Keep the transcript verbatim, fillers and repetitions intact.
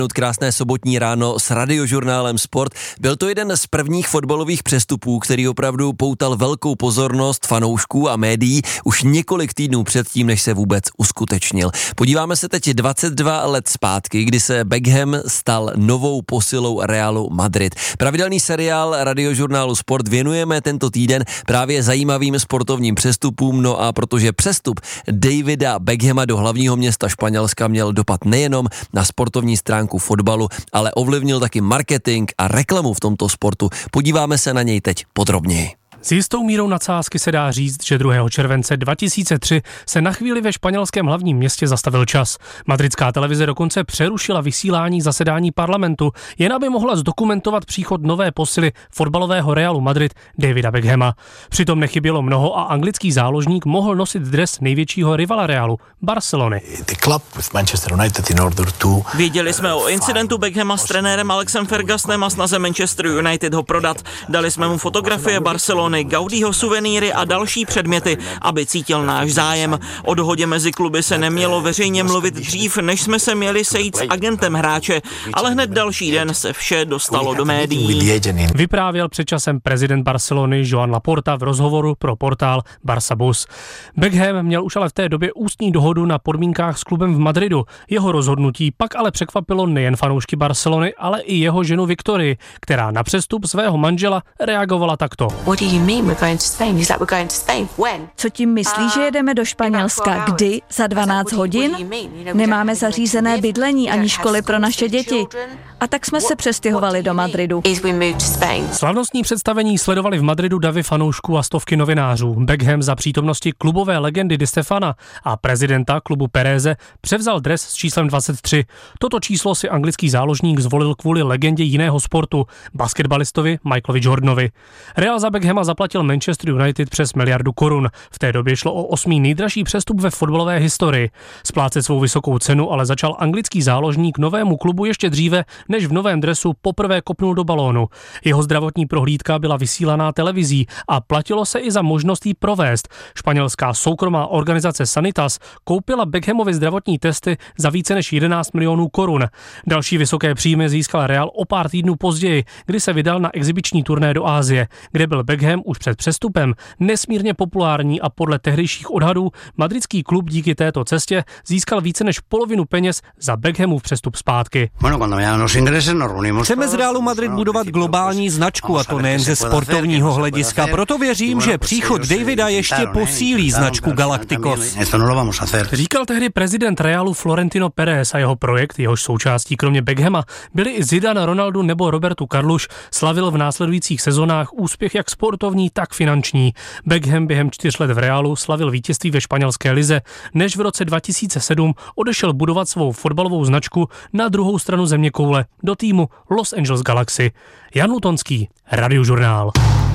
Krásné sobotní ráno s Radiožurnálem Sport. Byl to jeden z prvních fotbalových přestupů, který opravdu poutal velkou pozornost fanoušků a médií už několik týdnů předtím, než se vůbec uskutečnil. Podíváme se teď dvacet dva let zpátky, kdy se Beckham stal novou posilou Realu Madrid. Pravidelný seriál Radiožurnálu Sport věnujeme tento týden právě zajímavým sportovním přestupům, no a protože přestup Davida Beckhama do hlavního města Španělska měl dopad nejenom na sportovní stránku fotbalu, ale ovlivnil taky marketing a reklamu v tomto sportu. Podíváme se na něj teď podrobněji. S jistou mírou nadsázky se dá říct, že druhého července dva tisíce tři se na chvíli ve španělském hlavním městě zastavil čas. Madridská televize dokonce přerušila vysílání zasedání parlamentu, jen aby mohla zdokumentovat příchod nové posily fotbalového Realu Madrid Davida Beckhama. Přitom nechybělo mnoho a anglický záložník mohl nosit dres největšího rivala Realu, Barcelony. Věděli jsme o incidentu Beckhama s trenérem Alexem Fergusonem a snaze Manchester United ho prodat. Dali jsme mu fotografie Barcelony, Gaudího suvenýry a další předměty, aby cítil náš zájem. O dohodě mezi kluby se nemělo veřejně mluvit dřív, než jsme se měli sejít s agentem hráče, ale hned další den se vše dostalo do médií. Vyprávěl před časem prezident Barcelony Joan Laporta v rozhovoru pro portál Barça Bus. Beckham měl už ale v té době ústní dohodu na podmínkách s klubem v Madridu. Jeho rozhodnutí pak ale překvapilo nejen fanoušky Barcelony, ale i jeho ženu Viktorii, která na přestup svého manžela reagovala takto. Co tím myslíš, že jedeme do Španělska? Kdy? Za dvanáct hodin? Nemáme zařízené bydlení ani školy pro naše děti. A tak jsme se přestěhovali do Madridu. Slavnostní představení sledovali v Madridu davy fanoušků a stovky novinářů. Beckham za přítomnosti klubové legendy Di Stefana a prezidenta klubu Pereze převzal dres s číslem dvacet tři. Toto číslo si anglický záložník zvolil kvůli legendě jiného sportu, basketbalistovi Michaelovi Jordanovi. Real za Beckhama zaplatil Manchester United přes miliardu korun. V té době šlo o osmý nejdražší přestup ve fotbalové historii. Splácet svou vysokou cenu ale začal anglický záložník novému klubu ještě dříve, než v novém dresu poprvé kopnul do balónu. Jeho zdravotní prohlídka byla vysílaná televizí a platilo se i za možnost jí provést. Španělská soukromá organizace Sanitas koupila Beckhamovi zdravotní testy za více než jedenáct milionů korun. Další vysoké příjmy získal Real o pár týdnů později, kdy se vydal na exibiční turné do Asie, kde byl Beckham už před přestupem nesmírně populární a podle tehdejších odhadů madridský klub díky této cestě získal více než polovinu peněz za Beckhamův přestup zpátky. Chceme z Realu Madrid budovat globální značku, a to nejen ze sportovního hlediska. Proto věřím, že příchod Davida ještě posílí značku Galacticos. Říkal tehdy prezident Realu Florentino Pérez a jeho projekt, jehož součástí kromě Beckhama byli i Zidane, Ronaldo nebo Roberto Carlos, slavil v následujících sezonách úspěch jak sportovní, tak finanční. Beckham během čtyř let v Realu slavil vítězství ve španělské lize, než v roce dva tisíce sedm odešel budovat svou fotbalovou značku na druhou stranu zeměkoule do týmu Los Angeles Galaxy. Jan Lutonský, Radiožurnál.